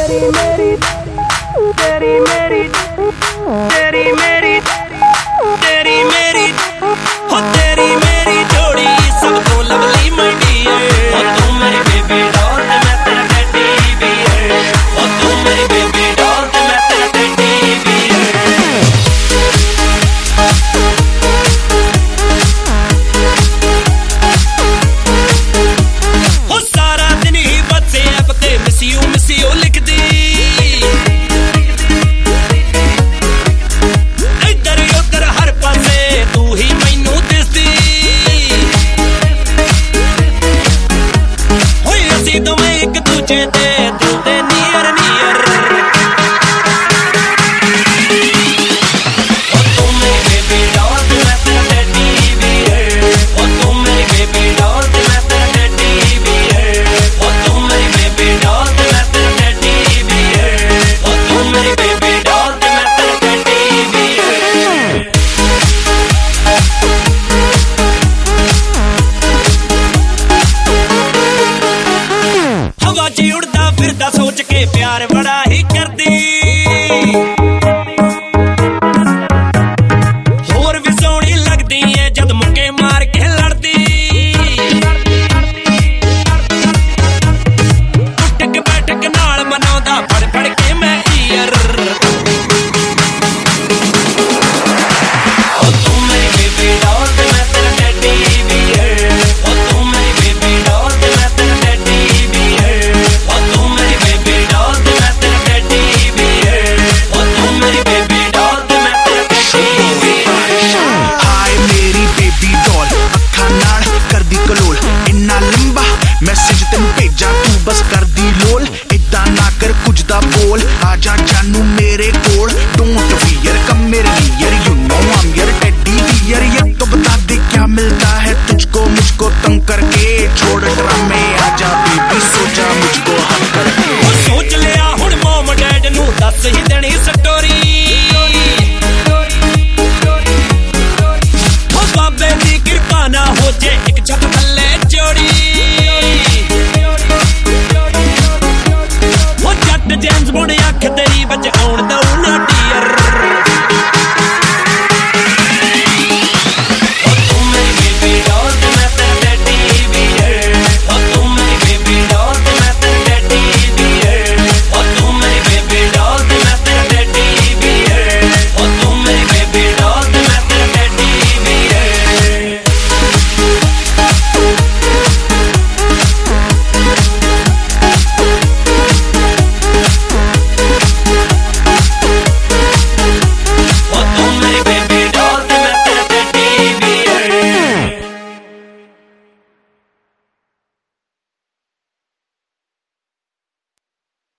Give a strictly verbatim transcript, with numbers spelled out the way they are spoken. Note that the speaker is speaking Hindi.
तेरी मेरी तेरी मेरी तेरी मेरी तेरी मेरी हो तेरी मेरी जोड़ी सब तो लवली माय डियर हो तू मेरी बेबी डॉल ते मैं तेरा टेडी बियर हो तू मेरी बेबी डॉल ते मैं तेरा टेडी बियर हो सारा दिन ही WhatsApp ते मिस यू मिस यू लिखदी एक दूजे दे दिल दे नियर नियर ओ तू मेरी बेबी डॉल ते मैं तेरा टेडी बियर ओ तू मेरी बेबी डॉल ते मैं तेरा टेडी बियर ओ तू मेरी बेबी डॉल ते मैं तेरा टेडी बियर ओ तू मेरी बेबी डॉल ते मैं तेरा टेडी बियर हवा च उड़दा फिरदा सोच के प्यार बड़ा ही करदी होर भी सोहनी लगदी है जद मुक्के मार के लड़दी उठक बैठक नाल मनाउंदा फड़ फड़ के मैं ईयर ओ तू मेरी बेबी डॉल ते मैं तेरा टेडी बियर ओ तू मेरी बेबी डॉल ते मैं तेरा टेडी बियर ओ तू मेरी बेबी डॉल ते मैं तेरा टेडी बियर ओ तू मेरी बेबी डॉल ते मैं तेरा टेडी बियर हाय मेरी बेबी डॉल अखा नाल करदी कलोल इन्ना लंबा मैसेज तेनू भेजा तू बस करदी लोल इदा ना कर कुछ दा बोल आजा जानू मेरे कोल डोंट फियर कम मेरे near you know I am your teddy bear ये तो बता दे क्या मिलता है तुझको मुझको तंग करके छोड़ ड्रामे